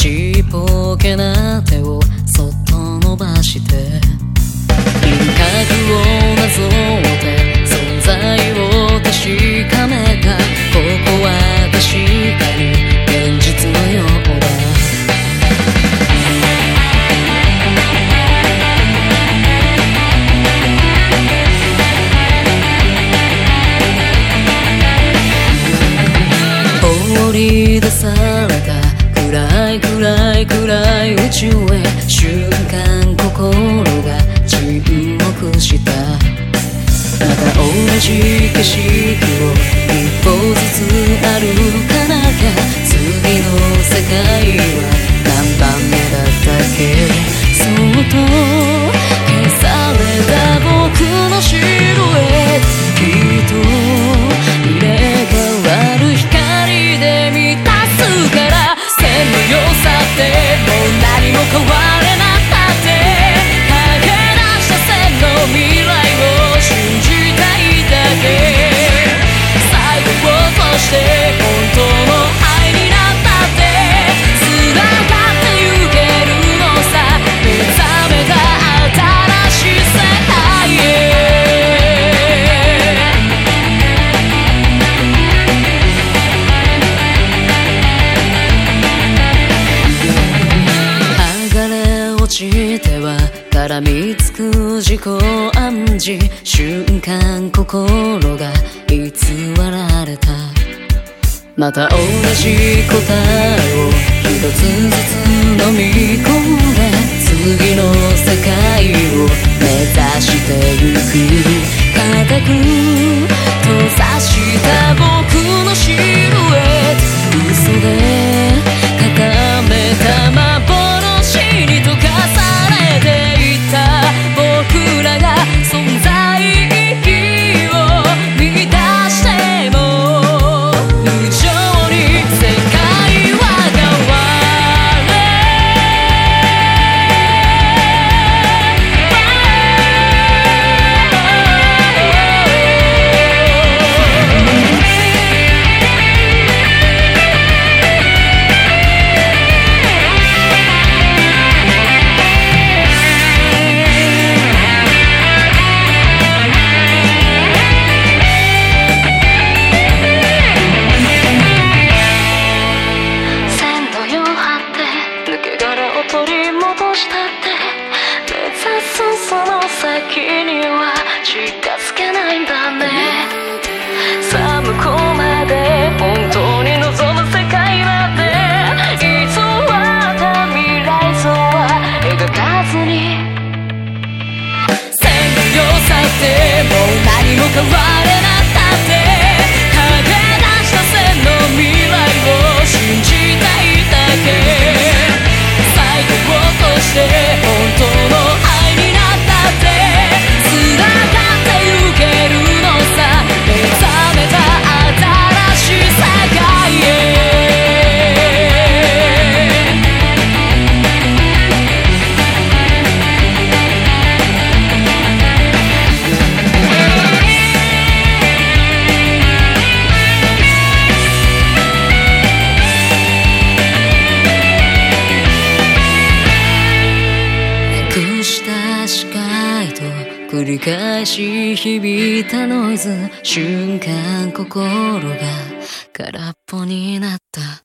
ちっぽけな手をそっと伸ばして輪郭をなぞって存在を確かめた。ここは確かに現実のようだ。放り出された暗い暗い暗い宇宙へ瞬間心が沈黙した。また同じ景色を一歩ずつ歩かなきゃ。次の世界は何番目だったっけ。そっと消された僕のシルエット、きっと入れ替わる光で満たすから。線の良さってもう何も変われなかって駆け出した線の未来を信じたいだけ。最後を通して本当の愛になったって繋がってゆけるのさ。目覚めた新しい世界へ。落ちては絡みつく自己暗示。瞬間心が偽られた。また同じ答えを一つずつ飲み込んで次の世界を目指してゆく。固く閉ざした僕のシルエット、嘘で固めた幻に溶かされていた僕らが存在意義を満たしても無情に世界は変わる。取り戻したって目指すその先には近づけないんだね。さあ向こうまで本当に望む世界まで偽った未来像は描かずに。線の良さってもう何も変われなったって駆け出した線の未来を信じたいだけ。最後を通して本当の愛になったって繋がってゆけるのさ。目覚めた新しい世界へ。した視界と繰り返し響いたノイズ。瞬間心が空っぽになった。